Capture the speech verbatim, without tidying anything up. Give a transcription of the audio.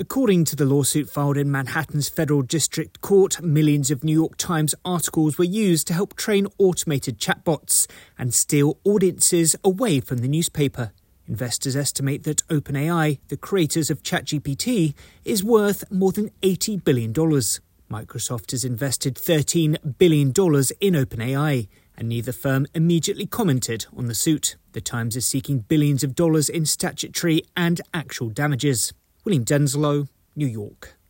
According to the lawsuit filed in Manhattan's Federal District Court, millions of New York Times articles were used to help train automated chatbots and steal audiences away from the newspaper. Investors estimate that OpenAI, the creators of ChatGPT, is worth more than eighty billion dollars. Microsoft has invested thirteen billion dollars in OpenAI, and neither firm immediately commented on the suit. The Times is seeking billions of dollars in statutory and actual damages. William Denslow, New York.